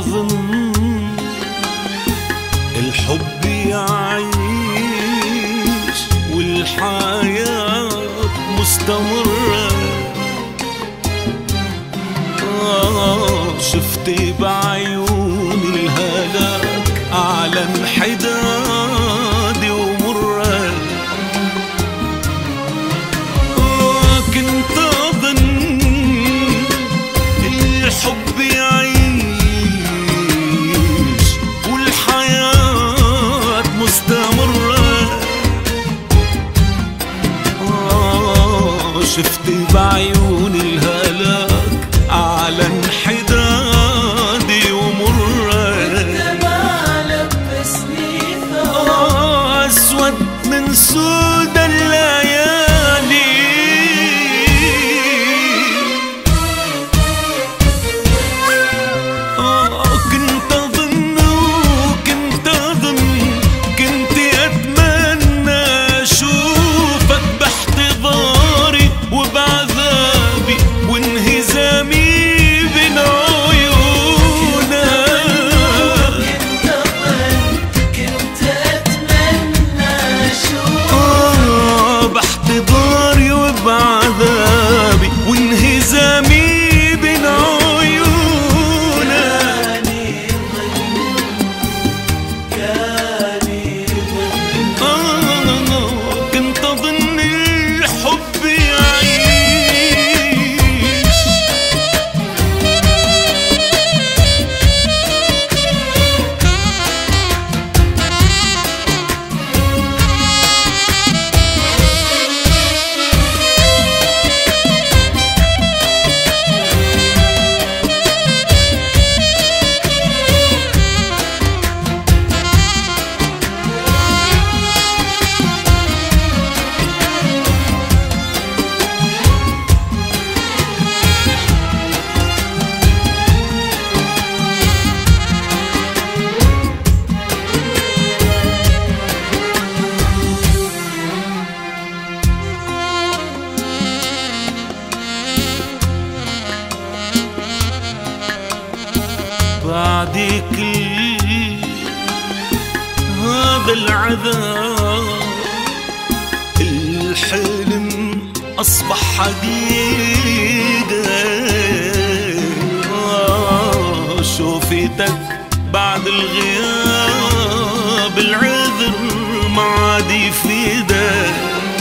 تظن الحب يعيش والحياة مستمرة. شفت بعيوني الهلاك على انحدادي ومرة. كنت أظن الحب يعيش والحياة مستمرة. شفت بعيوني الهلاك على انحدادي ومرة. انت ما لبسني ثوب اسود من سود الليالي. كنت اظن وكنت اظن كنت اتمنى اشوفك باحتضاري وبعذابي وانهزامي بين عيونك. كنت اتمنى اشوفك باحتضاري وبعذابي وانهزامي بين عيونك. كنت اظن الحب يعيش. بعد كل هذا العذاب الحلم أصبح حقيقة. شوفتك بعد الغياب العذر ما عاد يفيدك.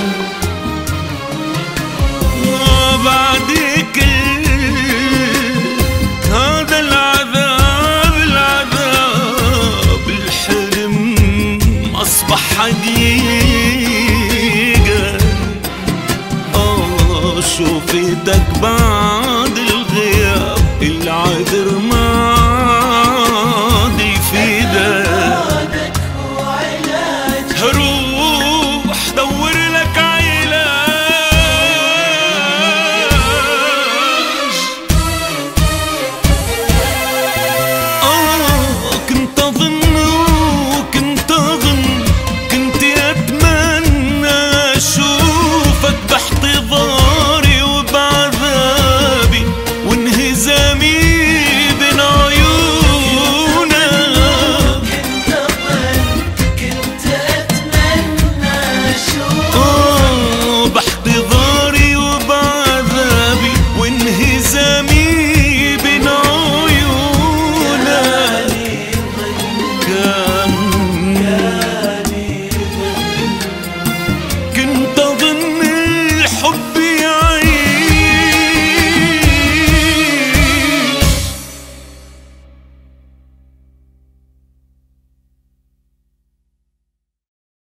بعد كل هذا العذاب الحلم أصبح حقيقة. شوفتك بعد